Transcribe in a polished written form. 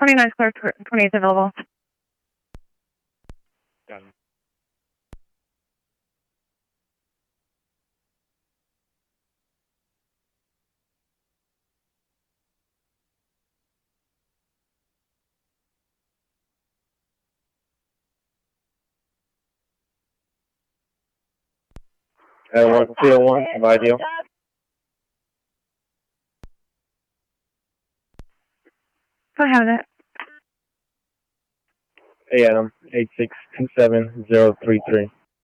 29 Square, 28 available. Got it. One, 201, ideal. Go ahead with it. Hey, Adam, 8627033.